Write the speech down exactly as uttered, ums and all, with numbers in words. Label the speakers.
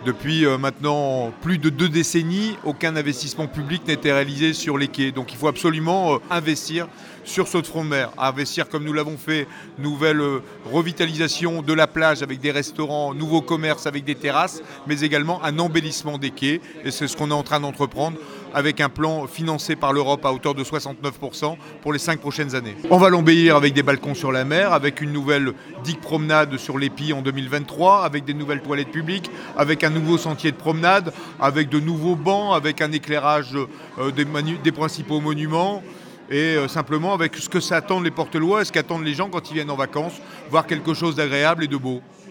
Speaker 1: Depuis euh, maintenant plus de deux décennies, aucun investissement public n'a été réalisé sur les quais. Donc il faut absolument euh, investir sur ce front de mer, investir comme nous l'avons fait, nouvelle euh, revitalisation de la plage avec des restaurants, nouveaux commerces avec des terrasses, mais également un embellissement des quais. Et c'est ce qu'on est en train d'entreprendre avec un plan financé par l'Europe à hauteur de soixante-neuf pour cent pour les cinq prochaines années. On va l'embellir avec des balcons sur la mer, avec une nouvelle digue promenade sur l'Épi en deux mille vingt-trois, avec des nouvelles toilettes publiques, avec un nouveau sentier de promenade, avec de nouveaux bancs, avec un éclairage euh, des, manu- des principaux monuments. Et euh, simplement avec ce que s'attendent les Portelois et ce qu'attendent les gens quand ils viennent en vacances, voir quelque chose d'agréable et de beau.